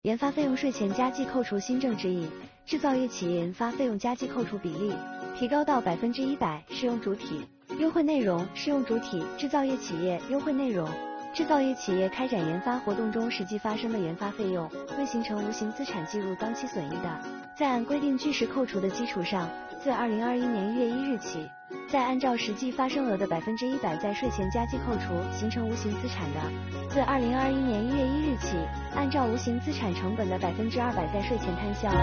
研发费用税前加计扣除新政指引，制造业企业研发费用加计扣除比例提高到100%，适用主体。优惠内容适用主体制造业企业优惠内容。制造业企业开展研发活动中实际发生的研发费用未形成无形资产计入当期损益的，在按规定据实扣除的基础上，自2021年1月1日起，再按照实际发生额的100%在税前加计扣除形成无形资产的，自2021年1月1日起，按照无形资产成本的200%在税前摊销。